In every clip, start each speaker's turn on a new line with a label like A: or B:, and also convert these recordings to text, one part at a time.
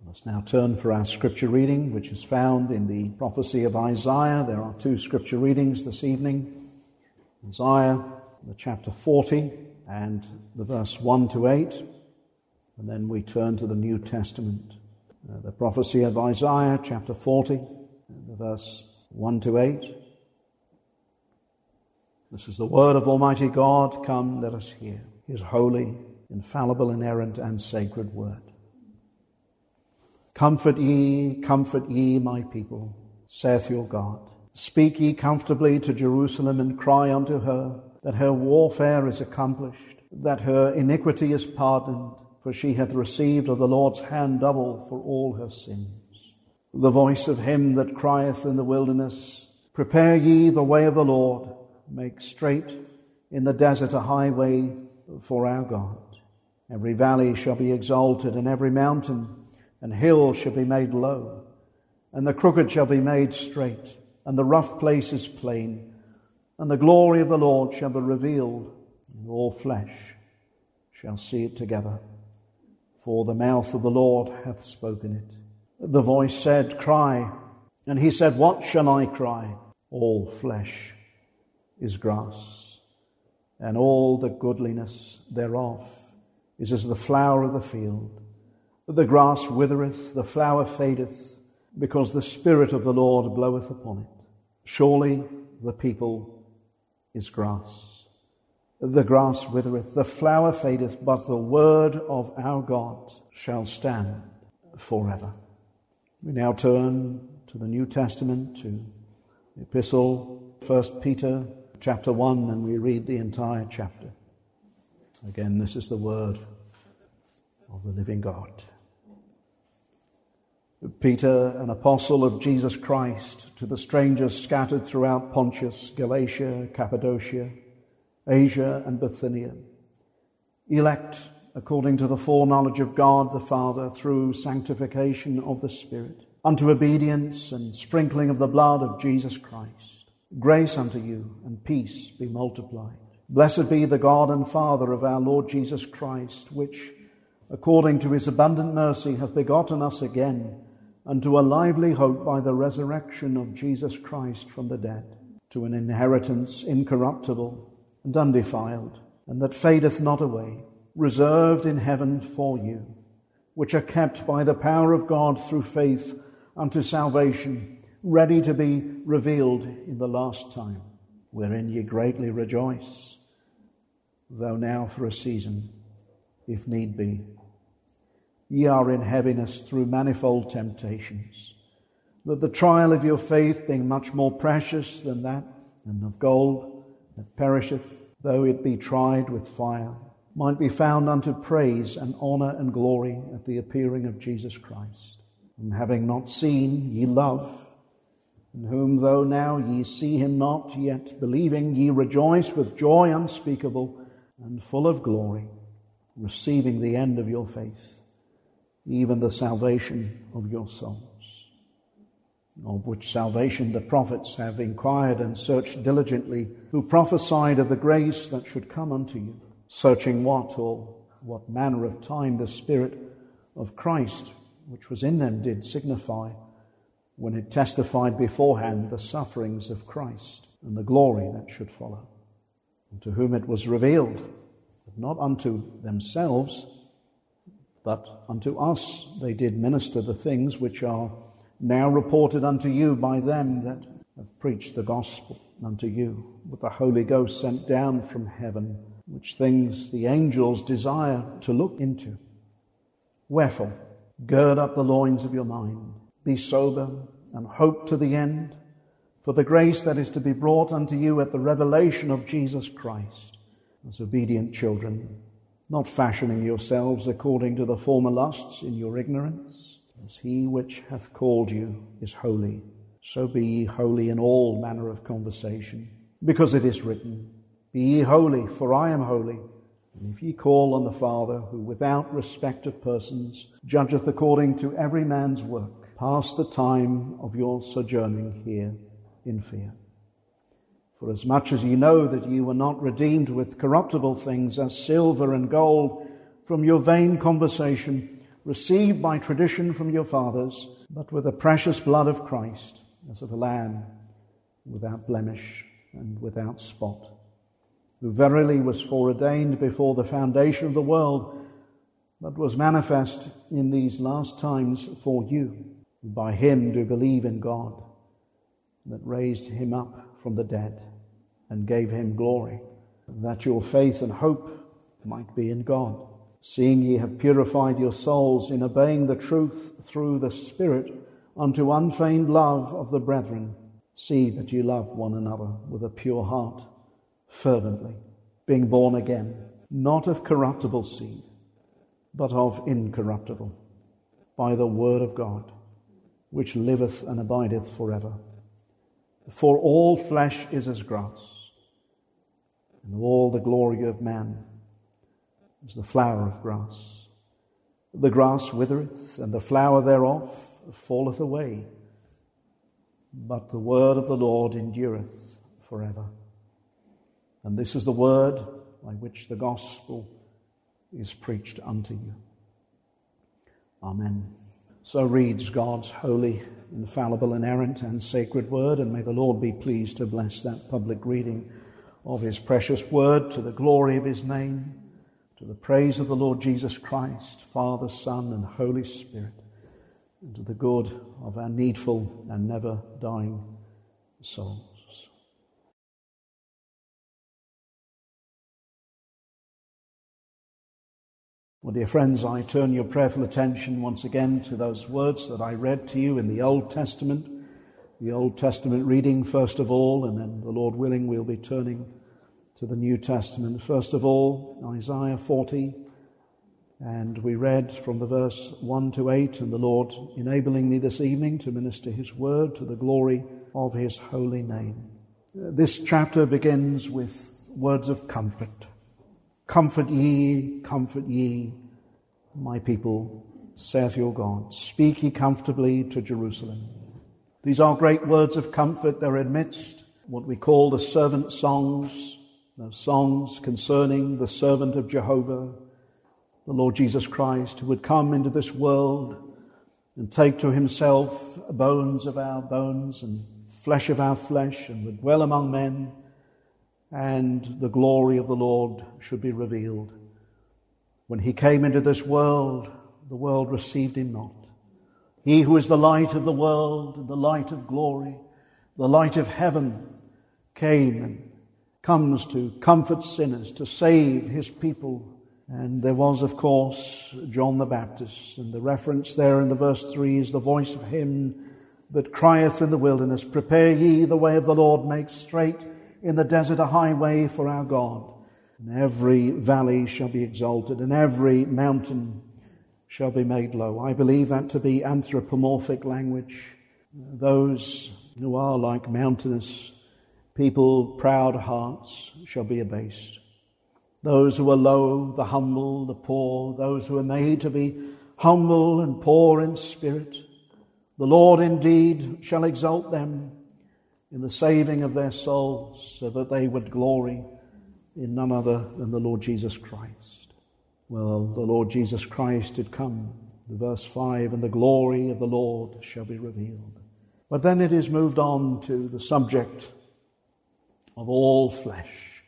A: Let's now turn for our scripture reading, which is found in the prophecy of Isaiah. There are two scripture readings this evening. Isaiah, the chapter 40 and the verse 1 to 8. And then we turn to the New Testament. The prophecy of Isaiah, chapter 40, the verse 1 to 8. This is the word of Almighty God. Come, let us hear His holy, infallible, inerrant, and sacred word. Comfort ye, my people, saith your God. Speak ye comfortably to Jerusalem, and cry unto her that her warfare is accomplished, that her iniquity is pardoned, for she hath received of the Lord's hand double for all her sins. The voice of him that crieth in the wilderness, prepare ye the way of the Lord, make straight in the desert a highway for our God. Every valley shall be exalted, and every mountain and hill shall be made low, and the crooked shall be made straight, and the rough places plain, and the glory of the Lord shall be revealed, and all flesh shall see it together. For the mouth of the Lord hath spoken it. The voice said, Cry. And he said, What shall I cry? All flesh is grass, and all the goodliness thereof is as the flower of the field. The grass withereth, the flower fadeth, because the Spirit of the Lord bloweth upon it. Surely the people is grass. The grass withereth, the flower fadeth, but the word of our God shall stand forever. We now turn to the New Testament, to the epistle, 1 Peter chapter 1, and we read the entire chapter. Again, this is the word of the living God. Peter, an apostle of Jesus Christ, to the strangers scattered throughout Pontus, Galatia, Cappadocia, Asia, and Bithynia, elect according to the foreknowledge of God the Father through sanctification of the Spirit, unto obedience and sprinkling of the blood of Jesus Christ. Grace unto you and peace be multiplied. Blessed be the God and Father of our Lord Jesus Christ, which, according to his abundant mercy, hath begotten us again unto a lively hope by the resurrection of Jesus Christ from the dead, to an inheritance incorruptible and undefiled, and that fadeth not away, reserved in heaven for you, which are kept by the power of God through faith unto salvation, ready to be revealed in the last time, wherein ye greatly rejoice, though now for a season, if need be, ye are in heaviness through manifold temptations, that the trial of your faith, being much more precious than that and of gold that perisheth, though it be tried with fire, might be found unto praise and honour and glory at the appearing of Jesus Christ. And having not seen, ye love, in whom though now ye see him not, yet believing ye rejoice with joy unspeakable and full of glory, receiving the end of your faith, even the salvation of your souls, of which salvation the prophets have inquired and searched diligently, who prophesied of the grace that should come unto you, searching what manner of time the Spirit of Christ, which was in them, did signify, when it testified beforehand the sufferings of Christ and the glory that should follow, and to whom it was revealed, that not unto themselves, but unto us they did minister the things which are now reported unto you by them that have preached the gospel unto you, with the Holy Ghost sent down from heaven, which things the angels desire to look into. Wherefore, gird up the loins of your mind, be sober, and hope to the end, for the grace that is to be brought unto you at the revelation of Jesus Christ, as obedient children, not fashioning yourselves according to the former lusts in your ignorance, as he which hath called you is holy. So be ye holy in all manner of conversation, because it is written, Be ye holy, for I am holy. And if ye call on the Father, who without respect of persons judgeth according to every man's work, pass the time of your sojourning here in fear. For as much as ye know that ye were not redeemed with corruptible things as silver and gold from your vain conversation received by tradition from your fathers, but with the precious blood of Christ, as of a lamb, without blemish and without spot, who verily was foreordained before the foundation of the world, but was manifest in these last times for you, who by him do believe in God, that raised him up from the dead and gave him glory, that your faith and hope might be in God, seeing ye have purified your souls in obeying the truth through the Spirit unto unfeigned love of the brethren. See that you love one another with a pure heart, fervently, being born again, not of corruptible seed, but of incorruptible, by the word of God, which liveth and abideth forever. For all flesh is as grass, and all the glory of man is the flower of grass. The grass withereth, and the flower thereof falleth away, but the word of the Lord endureth forever. And this is the word by which the gospel is preached unto you. Amen. So reads God's holy, infallible, inerrant, and sacred word, and may the Lord be pleased to bless that public reading of his precious word to the glory of his name, to the praise of the Lord Jesus Christ, Father, Son, and Holy Spirit, and to the good of our needful and never dying souls. Well, dear friends, I turn your prayerful attention once again to those words that I read to you in the Old Testament reading first of all, and then, the Lord willing, we'll be turning to the New Testament. First of all, Isaiah 40, and we read from the verse 1 to 8, and the Lord enabling me this evening to minister his word to the glory of his holy name. This chapter begins with words of comfort. Comfort ye, my people, saith your God. Speak ye comfortably to Jerusalem. These are great words of comfort. They're amidst what we call the servant songs, the songs concerning the servant of Jehovah, the Lord Jesus Christ, who would come into this world and take to himself bones of our bones and flesh of our flesh, and would dwell among men, and the glory of the Lord should be revealed. When he came into this world, the world received him not. He who is the light of the world and the light of glory, the light of heaven, came and comes to comfort sinners, to save his people. And there was, of course, John the Baptist, and the reference there in the verse 3 is the voice of him that crieth in the wilderness, prepare ye the way of the Lord, make straight in the desert a highway for our God. And every valley shall be exalted, and every mountain shall be made low. I believe that to be anthropomorphic language. Those who are like mountainous people, proud hearts, shall be abased. Those who are low, the humble, the poor, those who are made to be humble and poor in spirit, the Lord indeed shall exalt them in the saving of their souls, so that they would glory in none other than the Lord Jesus Christ. Well, the Lord Jesus Christ did come, verse 5, and the glory of the Lord shall be revealed. But then it is moved on to the subject of all flesh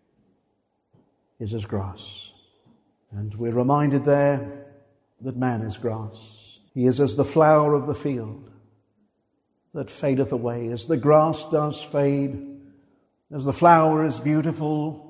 A: is as grass. And we're reminded there that man is grass. He is as the flower of the field that fadeth away. As the grass does fade, as the flower is beautiful,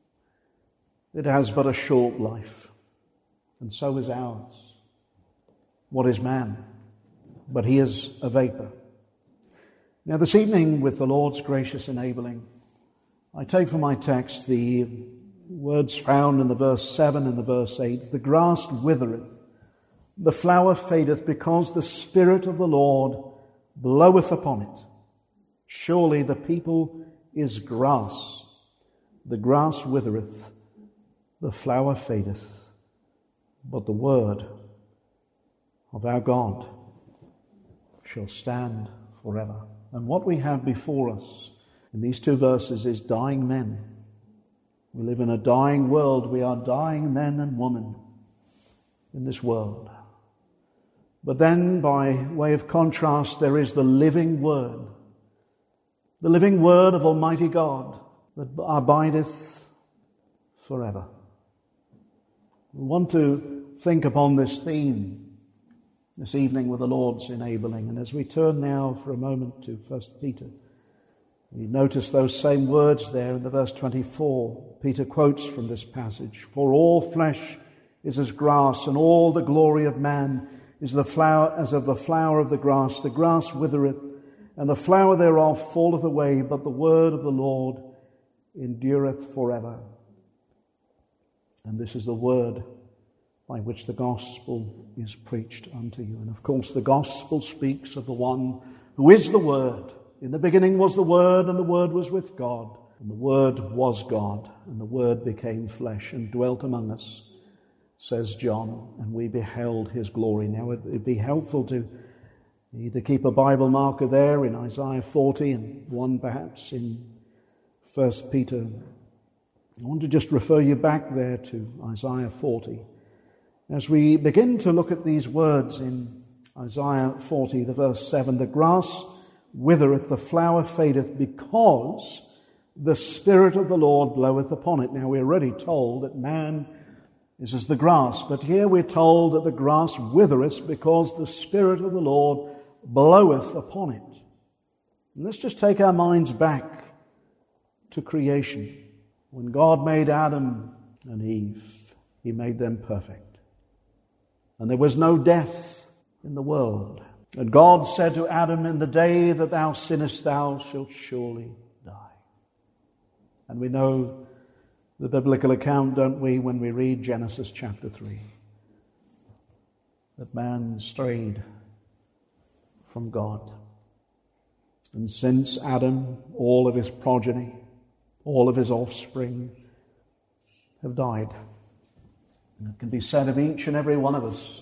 A: it has but a short life. And so is ours. What is man? But he is a vapor. Now this evening, with the Lord's gracious enabling, I take for my text the words found in the verse 7 and the verse 8. The grass withereth, the flower fadeth, because the Spirit of the Lord bloweth upon it. Surely the people is grass. The grass withereth, the flower fadeth, but the word of our God shall stand forever. And what we have before us in these two verses is dying men. We live in a dying world. We are dying men and women in this world. But then, by way of contrast, there is the living Word of Almighty God that abideth forever. We want to think upon this theme this evening with the Lord's enabling. And as we turn now for a moment to 1 Peter, we notice those same words there in the verse 24. Peter quotes from this passage, "For all flesh is as grass, and all the glory of man is the flower as of the flower of the grass. The grass withereth, and the flower thereof falleth away, but the word of the Lord endureth forever." And this is the word by which the gospel is preached unto you. And of course the gospel speaks of the one who is the Word. In the beginning was the Word, and the Word was with God, and the Word was God, and the Word became flesh and dwelt among us, says John, and we beheld his glory. Now it'd be helpful to either keep a Bible marker there in Isaiah 40 and one perhaps in 1 Peter. I want to just refer you back there to Isaiah 40. As we begin to look at these words in Isaiah 40, the verse 7, "The grass withereth, the flower fadeth, because the Spirit of the Lord bloweth upon it." Now we're already told that man is as the grass, but here we're told that the grass withereth because the Spirit of the Lord bloweth upon it. And let's just take our minds back to creation. When God made Adam and Eve, He made them perfect. And there was no death in the world. And God said to Adam, "In the day that thou sinnest, thou shalt surely die." And we know the biblical account, don't we, when we read Genesis chapter 3, that man strayed from God. And since Adam, all of his progeny, all of his offspring have died. And it can be said of each and every one of us.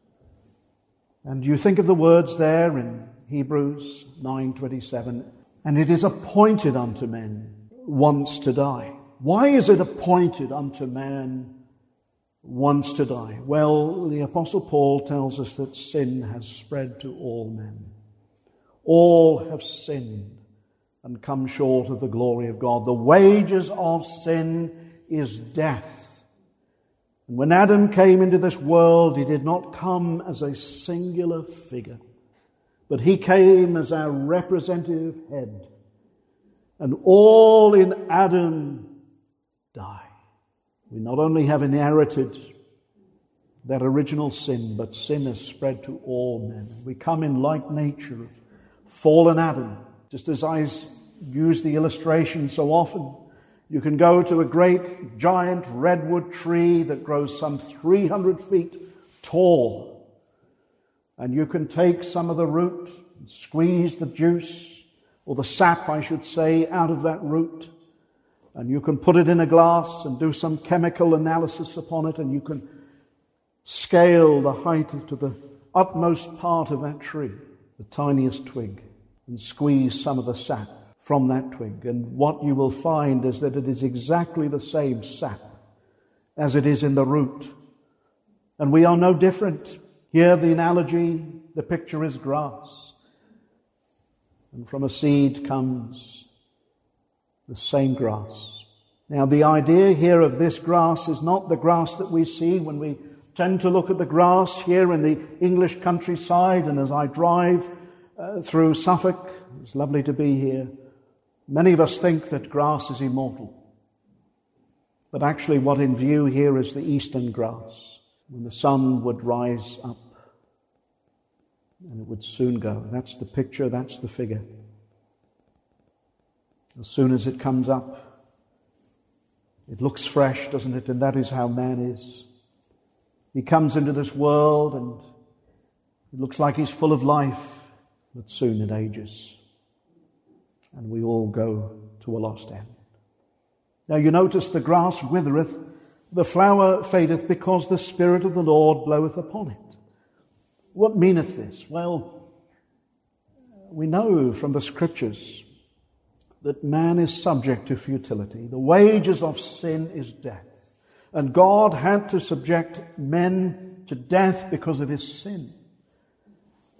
A: And you think of the words there in Hebrews 9:27, "And it is appointed unto men once to die." Why is it appointed unto man once to die? Well, the Apostle Paul tells us that sin has spread to all men. All have sinned and come short of the glory of God. The wages of sin is death. And when Adam came into this world, he did not come as a singular figure, but he came as our representative head. And all in Adam die. We not only have inherited that original sin, but sin has spread to all men. We come in like nature of fallen Adam. Just as I use the illustration so often, you can go to a great giant redwood tree that grows some 300 feet tall, and you can take some of the root and squeeze the juice, or the sap, I should say, out of that root. And you can put it in a glass and do some chemical analysis upon it, and you can scale the height to the utmost part of that tree, the tiniest twig, and squeeze some of the sap from that twig. And what you will find is that it is exactly the same sap as it is in the root. And we are no different. Here the analogy, the picture is grass. And from a seed comes the same grass. Now the idea here of this grass is not the grass that we see when we tend to look at the grass here in the English countryside. And as I drive through Suffolk, it's lovely to be here, many of us think that grass is immortal. But actually what in view here is the eastern grass, when the sun would rise up and it would soon go. That's the picture, that's the figure. As soon as it comes up, it looks fresh, doesn't it? And that is how man is. He comes into this world and it looks like he's full of life, but soon it ages. And we all go to a lost end. Now you notice the grass withereth, the flower fadeth, because the Spirit of the Lord bloweth upon it. What meaneth this? Well, we know from the Scriptures that man is subject to futility. The wages of sin is death. And God had to subject men to death because of his sin.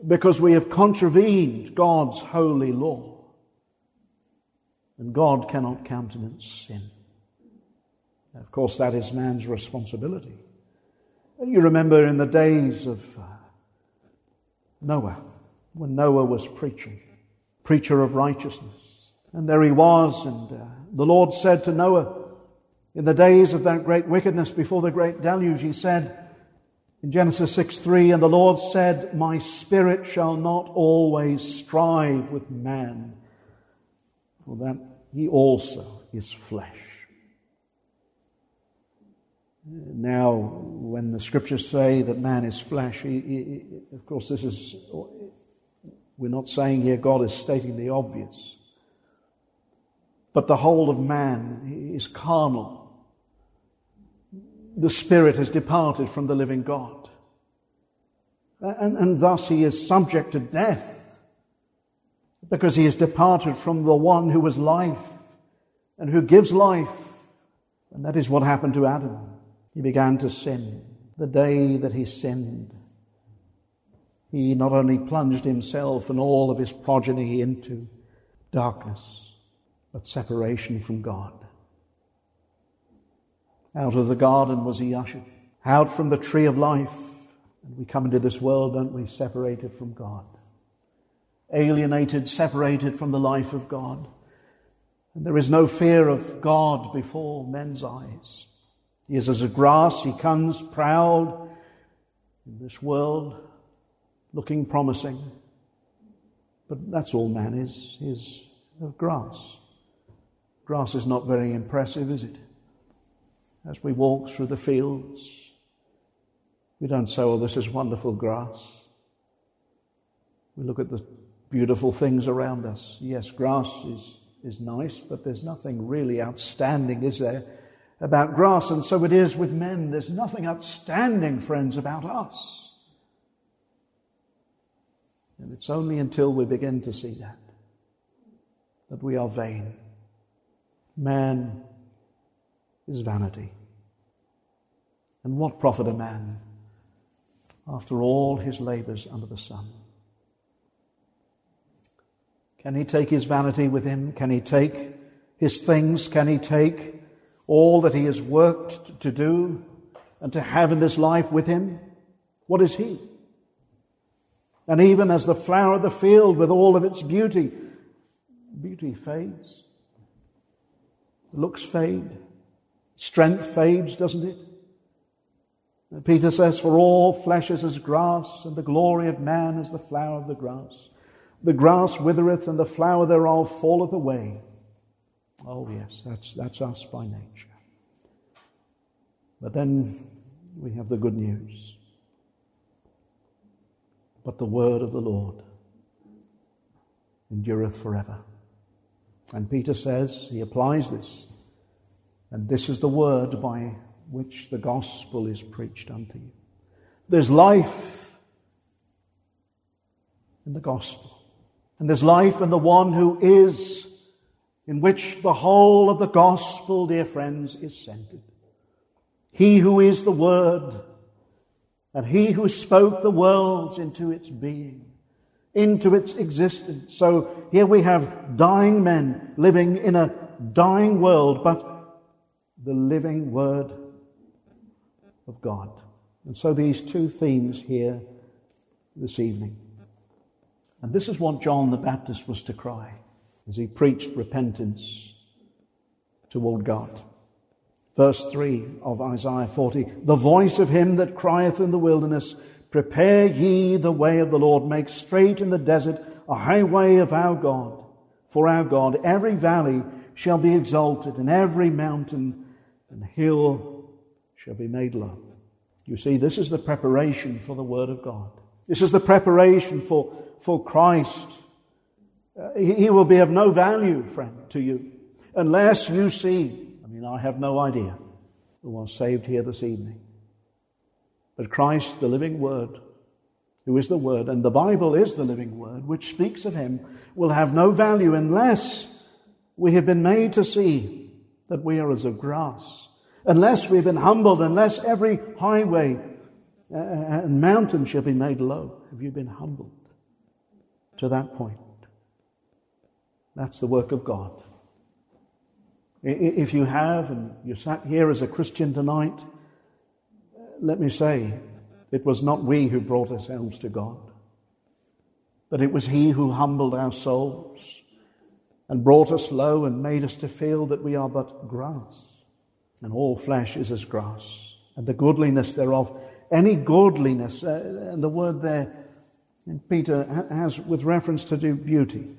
A: because we have contravened God's holy law. And God cannot countenance sin. Of course, that is man's responsibility. You remember in the days of Noah, when Noah was preacher of righteousness. And there he was, and the Lord said to Noah, in the days of that great wickedness before the great deluge, he said in Genesis 6:3, and the Lord said, my spirit shall not always strive with man, for that he also is flesh. Now, when the scriptures say that man is flesh, of course we're not saying here God is stating the obvious. But the whole of man is carnal. The spirit has departed from the living God. And thus he is subject to death, because he has departed from the one who was life and who gives life. And that is what happened to Adam. He began to sin. The day that he sinned, he not only plunged himself and all of his progeny into darkness, but separation from God. Out of the garden was he ushered, out from the tree of life. And we come into this world, don't we, separated from God. Alienated, separated from the life of God. And there is no fear of God before men's eyes. He is as a grass, he comes proud in this world, looking promising. But that's all man is of grass. Grass is not very impressive, is it? As we walk through the fields, we don't say, oh, this is wonderful grass. We look at the beautiful things around us. Yes, grass is nice, but there's nothing really outstanding, is there, about grass? And so it is with men. There's nothing outstanding, friends, about us. And it's only until we begin to see that we are vain. Man is vanity. And what profit a man after all his labors under the sun? Can he take his vanity with him? Can he take his things? Can he take all that he has worked to do and to have in this life with him? What is he? And even as the flower of the field with all of its beauty fades. Looks fade. Strength fades, doesn't it? Peter says, for all flesh is as grass, and the glory of man is the flower of the grass. The grass withereth, and the flower thereof falleth away. Oh yes, that's us by nature. But then we have the good news. But the word of the Lord endureth forever. And Peter says, he applies this, and this is the word by which the gospel is preached unto you. There's life in the gospel. And there's life in the one who is, in which the whole of the gospel, dear friends, is centered. He who is the Word, and He who spoke the worlds into its being, into its existence. So here we have dying men living in a dying world, but the living Word of God. And so these two themes here this evening. And this is what John the Baptist was to cry as he preached repentance toward God. Verse 3 of Isaiah 40, the voice of him that crieth in the wilderness, prepare ye the way of the Lord, make straight in the desert a highway of our God. For our God, every valley shall be exalted, and every mountain and hill shall be made low. You see, this is the preparation for the Word of God. This is the preparation for Christ. He will be of no value, friend, to you, unless you see. I have no idea who are saved here this evening. But Christ, the living Word, who is the Word, and the Bible is the living Word, which speaks of Him, will have no value unless we have been made to see that we are as of grass. Unless we've been humbled, unless every highway and mountain shall be made low. Have you been humbled? to that point. That's the work of God. If you have, and you sat here as a Christian tonight, let me say, it was not we who brought ourselves to God, but it was He who humbled our souls and brought us low and made us to feel that we are but grass, and all flesh is as grass, and the goodliness thereof. Any godliness, and the word there in Peter has with reference to beauty.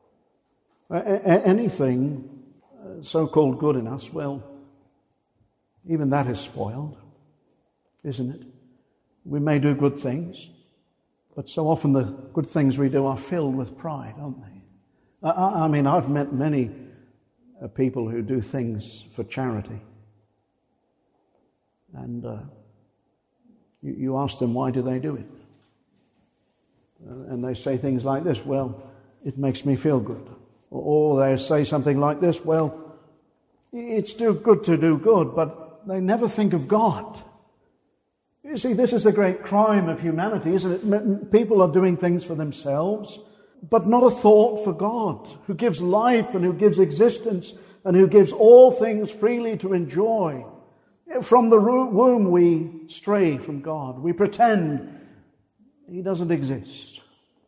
A: Anything so-called good in us, well, even that is spoiled, isn't it? We may do good things, but so often the good things we do are filled with pride, aren't they? I mean, I've met many people who do things for charity. And you ask them, why do they do it? And they say things like this, well, it makes me feel good. Or they say something like this, well, it's good to do good, but they never think of God. You see, this is the great crime of humanity, isn't it? People are doing things for themselves, but not a thought for God, who gives life and who gives existence and who gives all things freely to enjoy. From the womb we stray from God. We pretend He doesn't exist.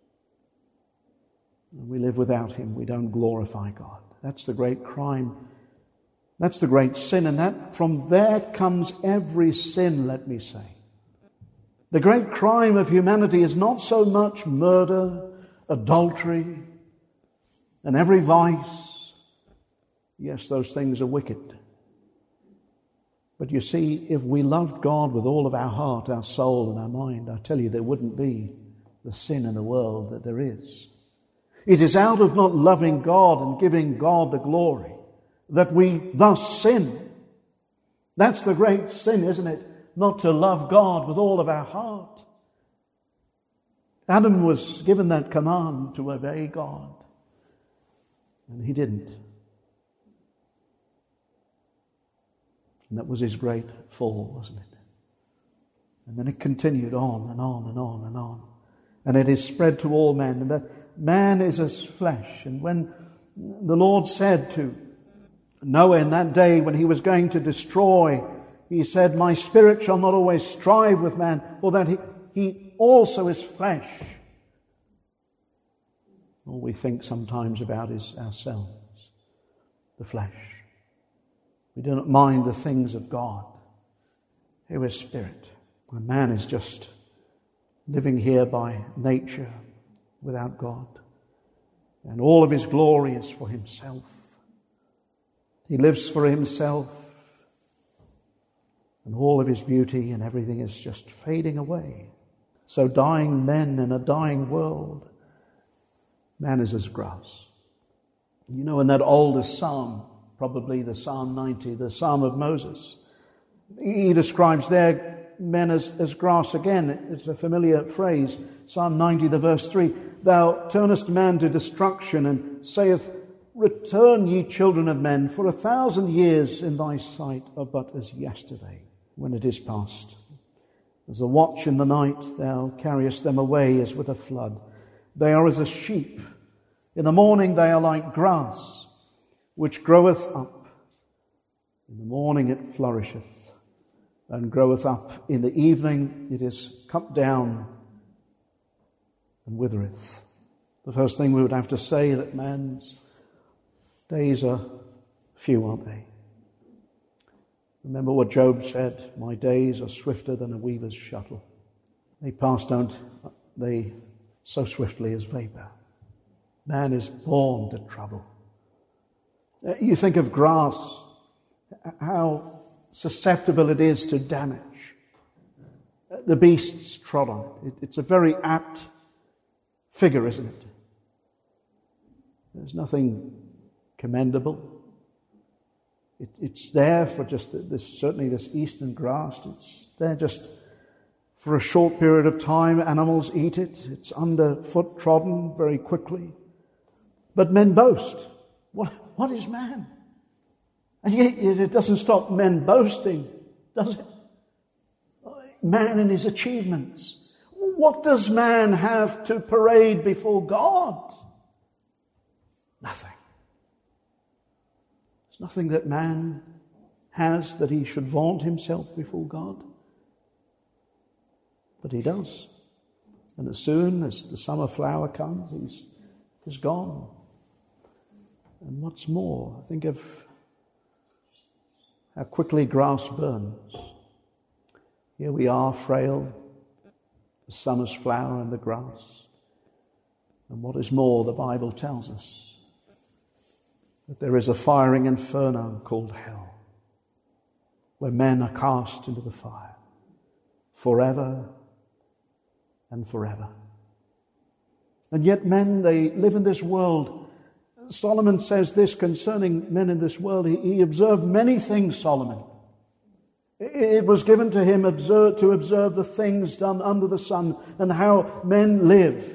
A: We live without Him. We don't glorify God. That's the great crime. That's the great sin. And that from there comes every sin, let me say. The great crime of humanity is not so much murder, adultery, and every vice. Yes, those things are wicked. But you see, if we loved God with all of our heart, our soul, and our mind, I tell you, there wouldn't be the sin in the world that there is. It is out of not loving God and giving God the glory that we thus sin. That's the great sin, isn't it? Not to love God with all of our heart. Adam was given that command to obey God, and he didn't. And that was his great fall, wasn't it? And then it continued on and on and on and on. And it is spread to all men. And that man is as flesh. And when the Lord said to Noah in that day when he was going to destroy, He said, "My spirit shall not always strive with man, for that he also is flesh." All we think sometimes about is ourselves, the flesh. We do not mind the things of God, who is spirit. And man is just living here by nature without God. And all of his glory is for himself. He lives for himself. And all of his beauty and everything is just fading away. So dying men in a dying world, man is as grass. You know, in that oldest psalm, probably the Psalm 90, the Psalm of Moses, he describes there men as grass again. It's a familiar phrase. Psalm 90, the verse 3, "Thou turnest man to destruction, and saith, Return, ye children of men, for 1,000 years in thy sight are but as yesterday, when it is past. As a watch in the night, thou carriest them away as with a flood. They are as a sheep. In the morning they are like grass, which groweth up. In the morning it flourisheth, and groweth up. In the evening it is cut down and withereth." The first thing we would have to say that man's days are few, aren't they? Remember what Job said, "My days are swifter than a weaver's shuttle. They pass, don't they, so swiftly as vapor." Man is born to trouble. You think of grass, how susceptible it is to damage. The beasts trod on it. It's a very apt figure, isn't it? There's nothing commendable. It's there for just certainly this eastern grass. It's there just for a short period of time. Animals eat it. It's underfoot trodden very quickly. But men boast. What is man? And yet it doesn't stop men boasting, does it? Man and his achievements. What does man have to parade before God? Nothing. There's nothing that man has that he should vaunt himself before God. But he does. And as soon as the summer flower comes, he's gone. And what's more, think of how quickly grass burns. Here we are, frail, the summer's flower and the grass. And what is more, the Bible tells us that there is a firing inferno called hell, where men are cast into the fire forever and forever. And yet men, they live in this world. Solomon says this concerning men in this world. He observed many things, Solomon. It was given to him to observe the things done under the sun and how men live.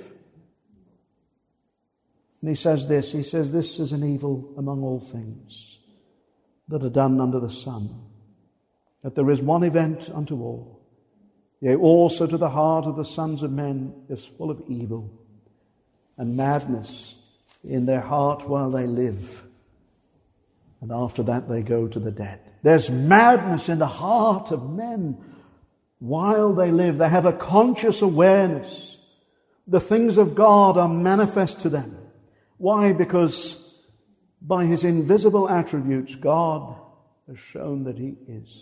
A: And he says this is an evil among all things that are done under the sun, that there is one event unto all. Yea, also to the heart of the sons of men is full of evil and madness in their heart while they live. And after that they go to the dead. There's madness in the heart of men while they live. They have a conscious awareness. The things of God are manifest to them. Why? Because by his invisible attributes, God has shown that he is.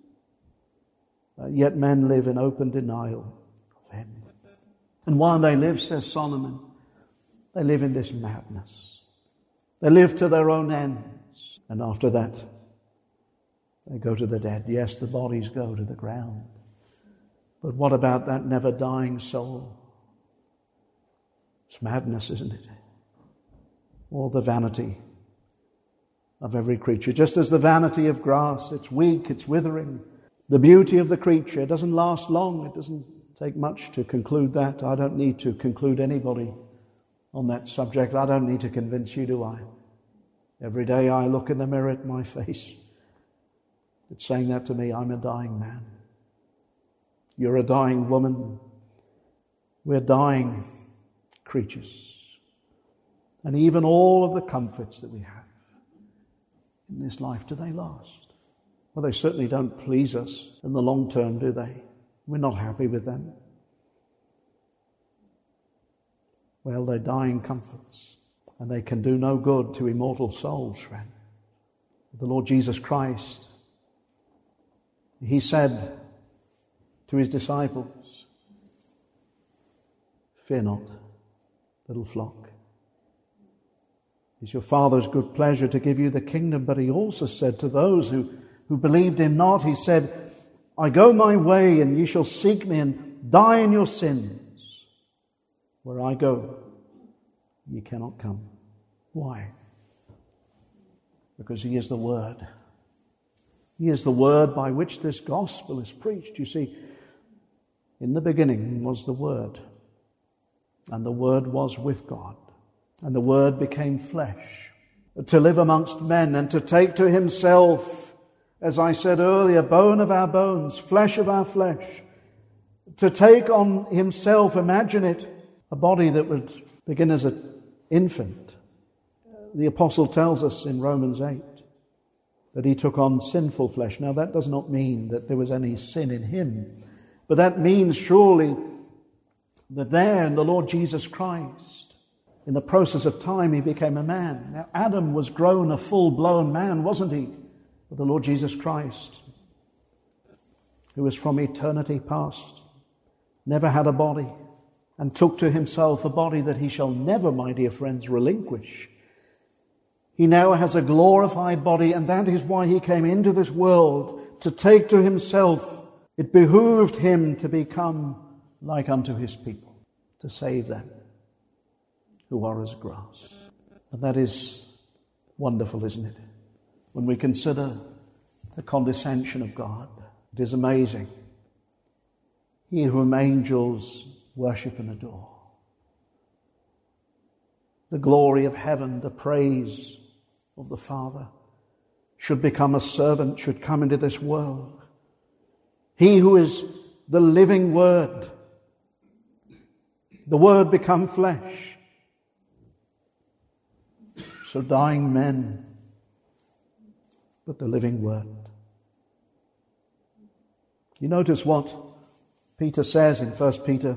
A: Yet men live in open denial of him. And while they live, says Solomon, they live in this madness. They live to their own ends. And after that, they go to the dead. Yes, the bodies go to the ground. But what about that never dying soul? It's madness, isn't it? Or the vanity of every creature. Just as the vanity of grass, it's weak, it's withering. The beauty of the creature doesn't last long. It doesn't take much to conclude that. I don't need to conclude anybody on that subject. I don't need to convince you, do I? Every day I look in the mirror at my face. It's saying that to me. I'm a dying man. You're a dying woman. We're dying creatures. And even all of the comforts that we have in this life, do they last? Well, they certainly don't please us in the long term, do they? We're not happy with them. Well, they're dying comforts, and they can do no good to immortal souls, friend. The Lord Jesus Christ, he said to his disciples, "Fear not, little flock. It's your Father's good pleasure to give you the kingdom." But he also said to those who believed him not, he said, "I go my way, and ye shall seek me and die in your sins. Where I go, ye cannot come." Why? Because he is the Word. He is the Word by which this gospel is preached. You see, in the beginning was the Word, and the Word was with God, and the Word became flesh to live amongst men and to take to himself, as I said earlier, bone of our bones, flesh of our flesh, to take on himself, imagine it, a body that would begin as an infant. The apostle tells us in Romans 8 that he took on sinful flesh. Now that does not mean that there was any sin in him, but that means surely that there in the Lord Jesus Christ, in the process of time, he became a man. Now Adam was grown a full-blown man, wasn't he? But the Lord Jesus Christ, who was from eternity past, never had a body, and took to himself a body that he shall never, my dear friends, relinquish. He now has a glorified body, and that is why he came into this world, to take to himself. It behooved him to become like unto his people, to save them who are as grass. And that is wonderful, isn't it? When we consider the condescension of God, it is amazing. He whom angels worship and adore. The glory of heaven, the praise of the Father, should become a servant, should come into this world. He who is the living Word, the Word become flesh. So dying men, but the living Word. You notice what Peter says in 1 Peter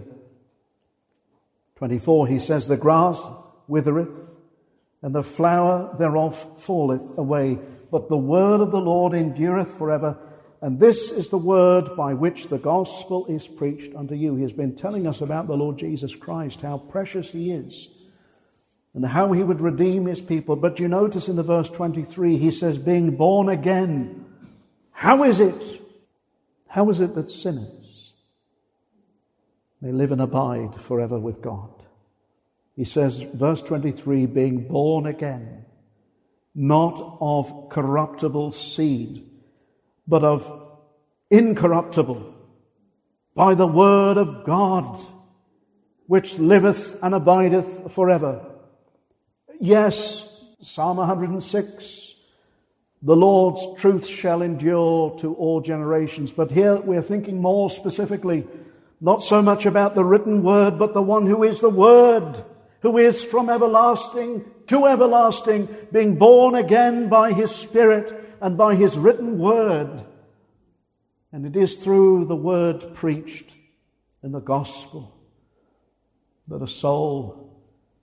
A: 24. He says, the grass withereth, and the flower thereof falleth away, but the word of the Lord endureth forever. And this is the word by which the gospel is preached unto you. He has been telling us about the Lord Jesus Christ, how precious he is, and how he would redeem his people. But you notice in the verse 23, he says, being born again. How is it? How is it that sinners may live and abide forever with God? He says, verse 23, being born again, not of corruptible seed, but of incorruptible, by the word of God, which liveth and abideth forever. Yes, Psalm 106, the Lord's truth shall endure to all generations. But here we're thinking more specifically, not so much about the written word, but the one who is the Word, who is from everlasting to everlasting, being born again by his Spirit and by his written word. And it is through the word preached in the gospel that a soul,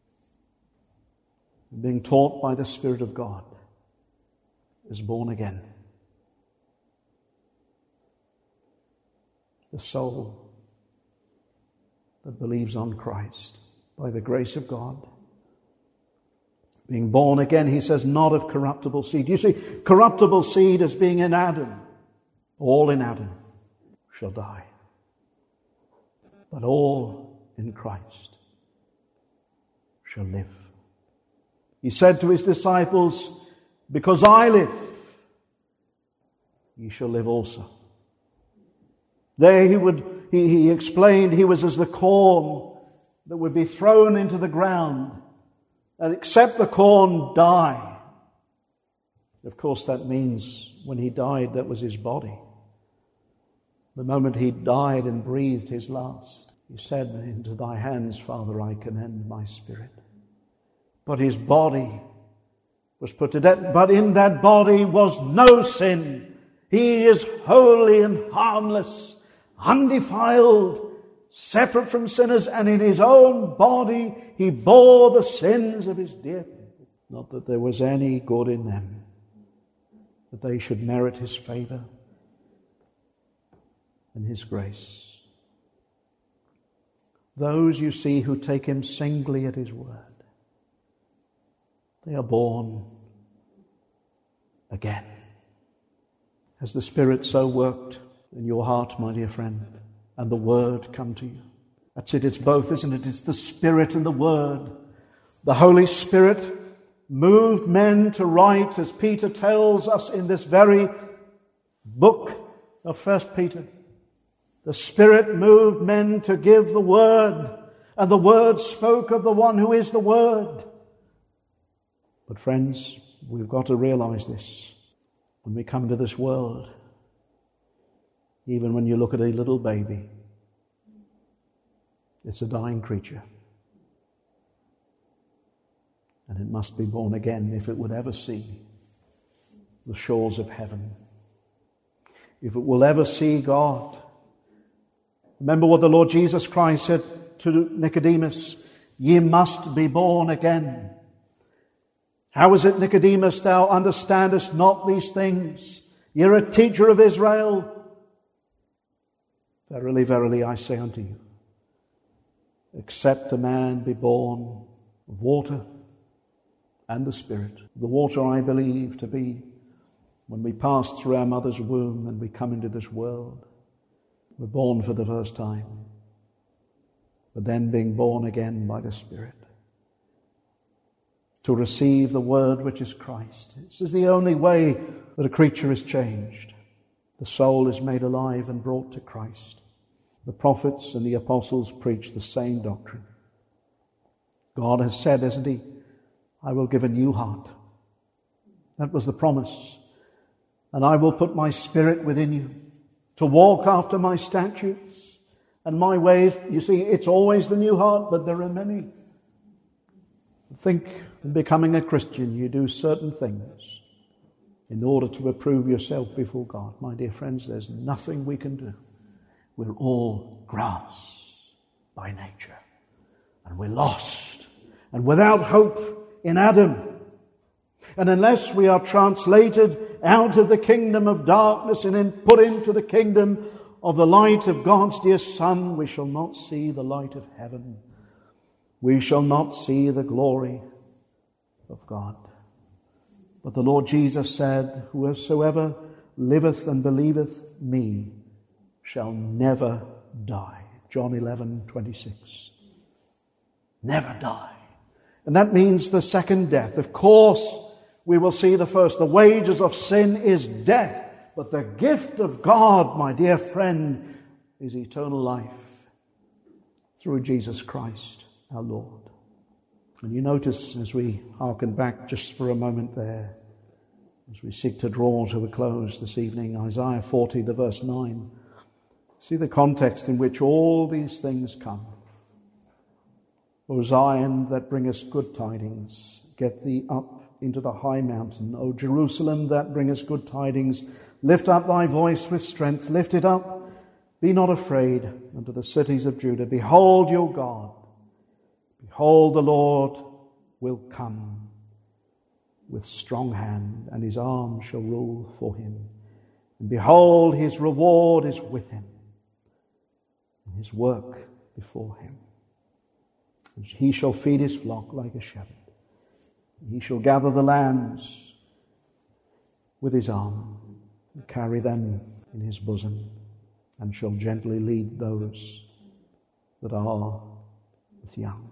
A: being taught by the Spirit of God, is born again. The soul that believes on Christ by the grace of God, being born again, he says, not of corruptible seed. You see, corruptible seed as being in Adam. All in Adam shall die. But all in Christ shall live. He said to his disciples, because I live, ye shall live also. There he explained he was as the corn that would be thrown into the ground, and except the corn die. Of course, that means when he died, that was his body. The moment he died and breathed his last, he said, into thy hands, Father, I commend my spirit. But his body was put to death. But in that body was no sin. He is holy and harmless, undefiled, separate from sinners, and in his own body he bore the sins of his dear people. Not that there was any good in them, that they should merit his favor and his grace. Those, you see, who take him singly at his word, they are born again. Has the Spirit so worked in your heart, my dear friend, and the Word come to you? That's it, it's both, isn't it? It's the Spirit and the Word. The Holy Spirit moved men to write, as Peter tells us in this very book of 1 Peter. The Spirit moved men to give the Word, and the Word spoke of the one who is the Word. But friends, we've got to realize this. When we come into this world, even when you look at a little baby, it's a dying creature. And it must be born again if it would ever see the shores of heaven. If it will ever see God. Remember what the Lord Jesus Christ said to Nicodemus, ye must be born again. How is it, Nicodemus, thou understandest not these things? You're a teacher of Israel. Verily, verily, I say unto you, except a man be born of water and the Spirit. The water I believe to be when we pass through our mother's womb and we come into this world. We're born for the first time, but then being born again by the Spirit, to receive the Word which is Christ. This is the only way that a creature is changed. The soul is made alive and brought to Christ. The prophets and the apostles preach the same doctrine. God has said, hasn't he, I will give a new heart. That was the promise. And I will put my Spirit within you to walk after my statutes And my ways, you see, it's always the new heart, but there are many. Think in becoming a Christian, you do certain things in order to approve yourself before God. My dear friends, there's nothing we can do. We're all grass by nature. And we're lost and without hope in Adam. And unless we are translated out of the kingdom of darkness and put into the kingdom of the light of God's dear Son, we shall not see the light of heaven. We shall not see the glory of God. But the Lord Jesus said, whosoever liveth and believeth me shall never die. John 11:26. Never die. And that means the second death. Of course, we will see the first. The wages of sin is death. But the gift of God, my dear friend, is eternal life through Jesus Christ our Lord. And you notice as we hearken back just for a moment there, as we seek to draw to a close this evening, Isaiah 40, the verse 9, see the context in which all these things come. O Zion, that bringest good tidings, get thee up into the high mountain. O Jerusalem, that bringest good tidings, lift up thy voice with strength, lift it up, be not afraid, unto the cities of Judah. Behold your God, behold the Lord will come with strong hand, and his arm shall rule for him. And behold, his reward is with him, and his work before him. And he shall feed his flock like a shepherd. He shall gather the lambs with his arm, and carry them in his bosom, and shall gently lead those that are with young.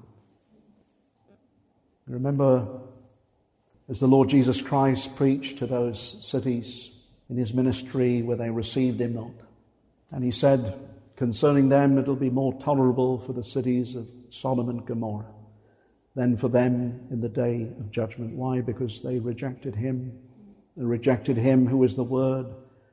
A: Remember, as the Lord Jesus Christ preached to those cities in his ministry where they received him not, and he said concerning them, it'll be more tolerable for the cities of Sodom and Gomorrah than for them in the day of judgment. Why? Because they rejected him. They rejected him who is the Word.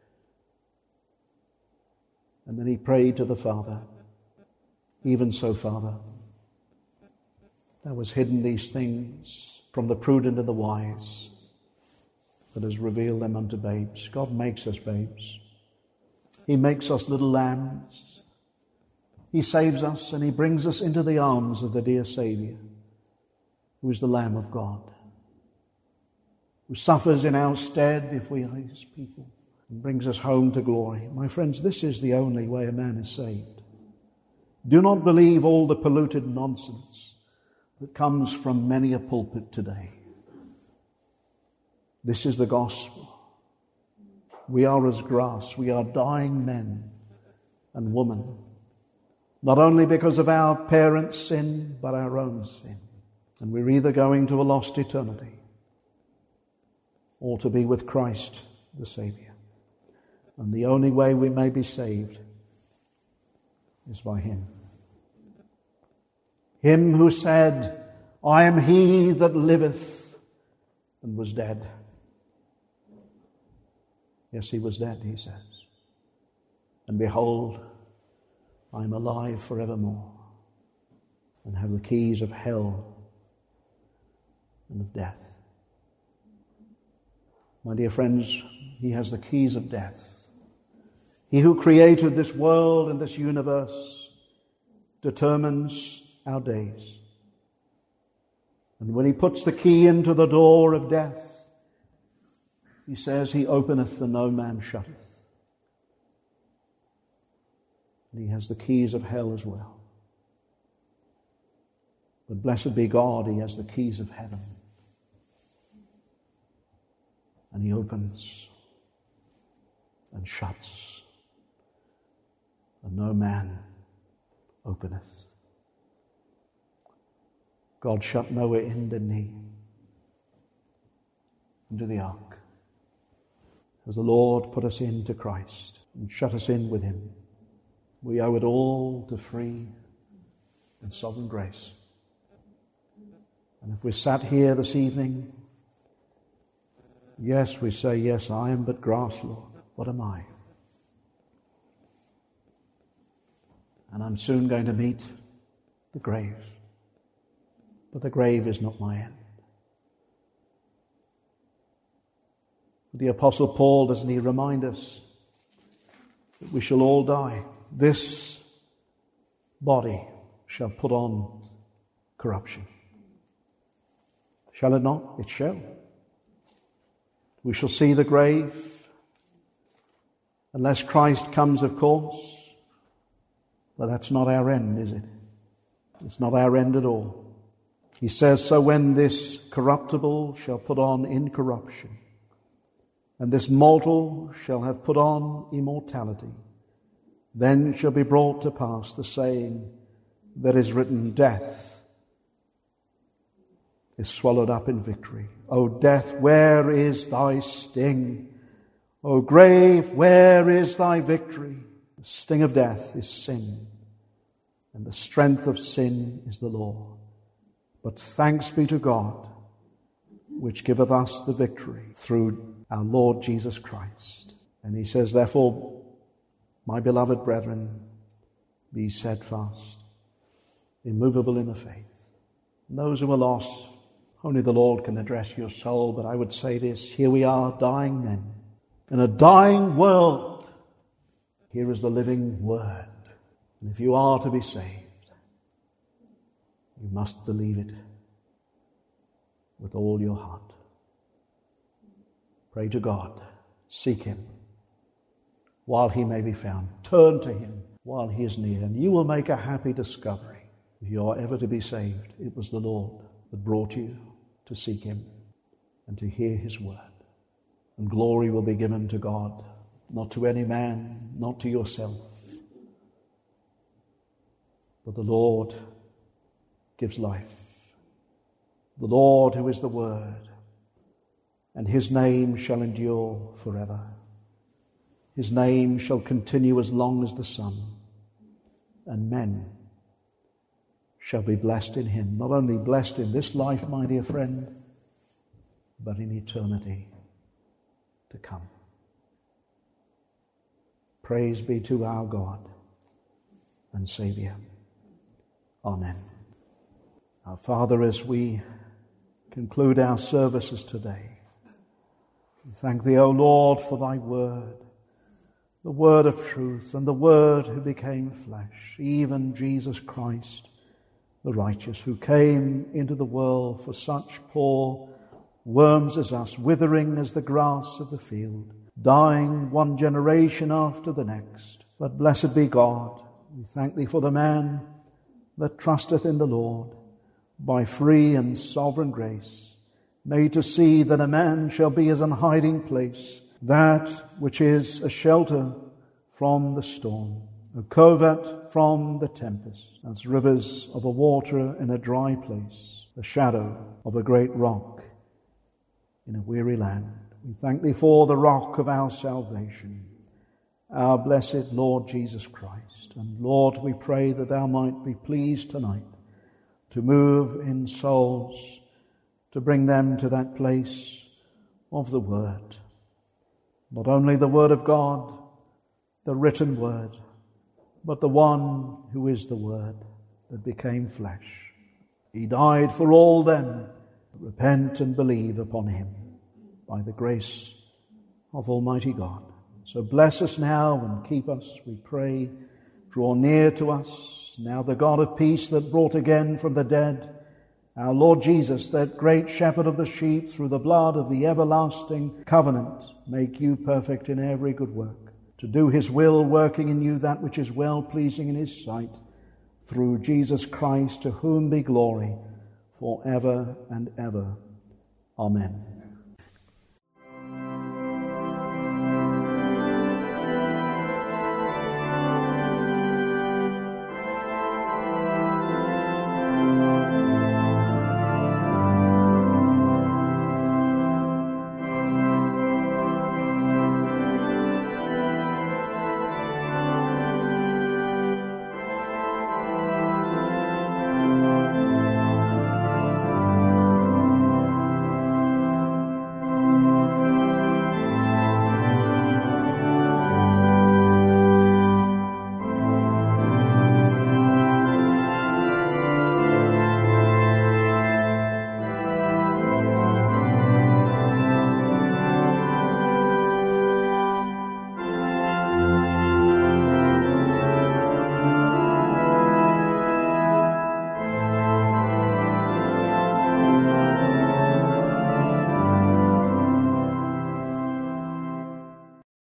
A: And then he prayed to the Father, even so, Father, thou hast hidden these things from the prudent and the wise, that has revealed them unto babes. God makes us babes. He makes us little lambs. He saves us and he brings us into the arms of the dear Saviour, who is the Lamb of God, who suffers in our stead if we are his people, and brings us home to glory. My friends, this is the only way a man is saved. Do not believe all the polluted nonsense that comes from many a pulpit today. This is the gospel. We are as grass. We are dying men and women, not only because of our parents' sin, but our own sin. And we're either going to a lost eternity or to be with Christ the Saviour. And the only way we may be saved is by him. Him who said, I am he that liveth, and was dead. Yes, he was dead, he says. And behold, I am alive forevermore, and have the keys of hell and of death. My dear friends, he has the keys of death. He who created this world and this universe determines our days. And when he puts the key into the door of death, he says, he openeth and no man shutteth. And he has the keys of hell as well. But blessed be God, he has the keys of heaven. And he opens and shuts, and no man openeth. God shut Noah in, didn't he? Into the ark. As the Lord put us into Christ and shut us in with him, we owe it all to free and sovereign grace. And if we're sat here this evening, yes, we say, yes, I am but grass, Lord. What am I? and I'm soon going to meet the grave. But the grave is not my end. The Apostle Paul, doesn't he remind us that we shall all die? This body shall put on corruption. Shall it not? It shall. We shall see the grave, unless Christ comes, of course. But that's not our end, is it? It's not our end at all. He says, so when this corruptible shall put on incorruption, and this mortal shall have put on immortality, then shall be brought to pass the saying that is written, death is swallowed up in victory. O death, where is thy sting? O grave, where is thy victory? The sting of death is sin, and the strength of sin is the law. But thanks be to God, which giveth us the victory through our Lord Jesus Christ. And he says, therefore, my beloved brethren, be steadfast, immovable in the faith. And those who are lost, only the Lord can address your soul, but I would say this, here we are, dying men, in a dying world. Here is the living word. And if you are to be saved, you must believe it with all your heart. Pray to God. Seek him while he may be found. Turn to him while he is near. And you will make a happy discovery. If you are ever to be saved, it was the Lord that brought you to seek him and to hear his word. And glory will be given to God, not to any man, not to yourself. But the Lord gives life. The Lord who is the Word, and his name shall endure forever. His name shall continue as long as the sun, and men shall be blessed in him. Not only blessed in this life, my dear friend, but in eternity to come. Praise be to our God and Saviour. Amen. Our Father, as we conclude our services today, we thank thee, O Lord, for thy word, the word of truth, and the word who became flesh, even Jesus Christ, the righteous, who came into the world for such poor worms as us, withering as the grass of the field, dying one generation after the next. But blessed be God, we thank thee for the man that trusteth in the Lord, by free and sovereign grace, made to see that a man shall be as an hiding place, that which is a shelter from the storm, a covert from the tempest, as rivers of a water in a dry place, the shadow of a great rock in a weary land. We thank thee for the rock of our salvation, our blessed Lord Jesus Christ. And Lord, we pray that thou might be pleased tonight to move in souls, to bring them to that place of the Word. Not only the Word of God, the written Word, but the one who is the Word that became flesh. He died for all them that repent and believe upon him by the grace of Almighty God. So bless us now and keep us, we pray. Draw near to us, now the God of peace that brought again from the dead our Lord Jesus, that great shepherd of the sheep, through the blood of the everlasting covenant, make you perfect in every good work, to do his will, working in you that which is well-pleasing in his sight, through Jesus Christ, to whom be glory for ever and ever. Amen.